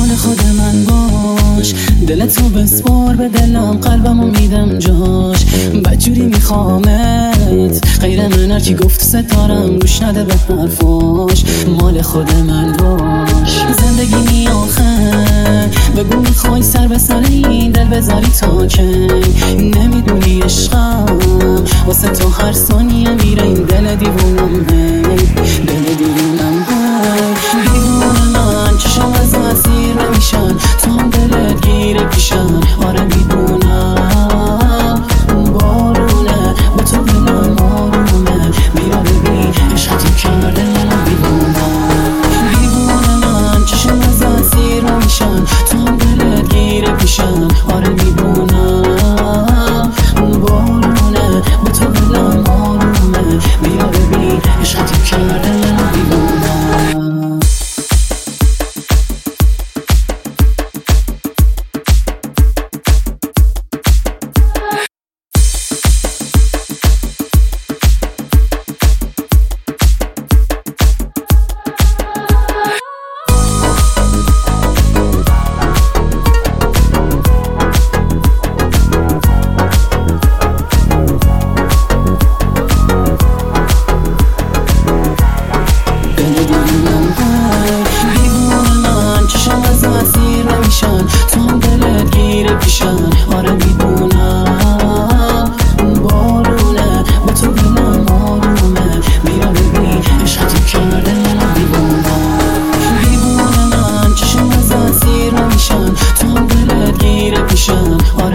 مال خود من باش، دلتو بسپار به دلم، قلبمو میدم جاش. بدجوری میخوامت، غیر من هرکی گفت ستارم گوش نده به حرفاش. مال خود من باش، زندگی آخر بگو میخوای سر به سر این دل بذاری تا کی؟ نمیدونی عشقم واسه تو هر ثانیه میره این دل دیوونم، دل دیوونم دیوونه من. چشم از مسیر نمیشن، تو هم دلت گیره پیشن. آره میدونم بارونه با تو دلم آرومه، بیا ببین عشقتو کرده منم دیوونه من. چشم از مسیر نمیشن، تو هم دلت گیره پیشن. آره میدونم بارونه با تو دلم آرومه، بیا ببین عشقتو کرده منم دیوونه. تو هم دلت گیره پیشن. آره میدونم بارونه با تو دلم آرومه، بیا ببین عشقتو کرده منم دیوونه من. چشم از اسیر نمیشن، تو هم دلت گیره پیشن.